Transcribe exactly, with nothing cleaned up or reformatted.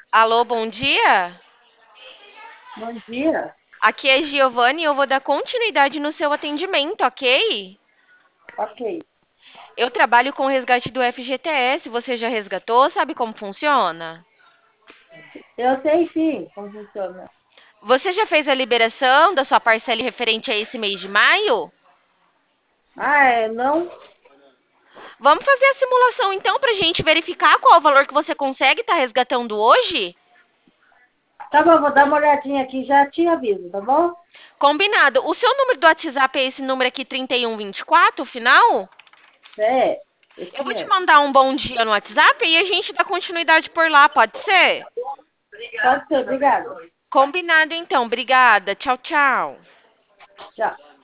Alô, bom dia. Bom dia. Aqui é Giovanni e eu vou dar continuidade no seu atendimento, ok? Ok. Eu trabalho com o resgate do F G T S. Você já resgatou? Sabe como funciona? Eu sei sim como funciona. Você já fez a liberação da sua parcela referente a esse mês de maio? Ah, é, não? Vamos fazer a simulação então para a gente verificar qual o valor que você consegue estar resgatando hoje? Tá bom, vou dar uma olhadinha aqui, já te aviso, tá bom? Combinado. O seu número do WhatsApp é esse número aqui, trinta e um vinte e quatro, final? É, Eu esse vou te mesmo. mandar um bom dia no WhatsApp e a gente dá continuidade por lá, pode ser? Pode ser, obrigada. Combinado então. Obrigada. Tchau, tchau. Tchau.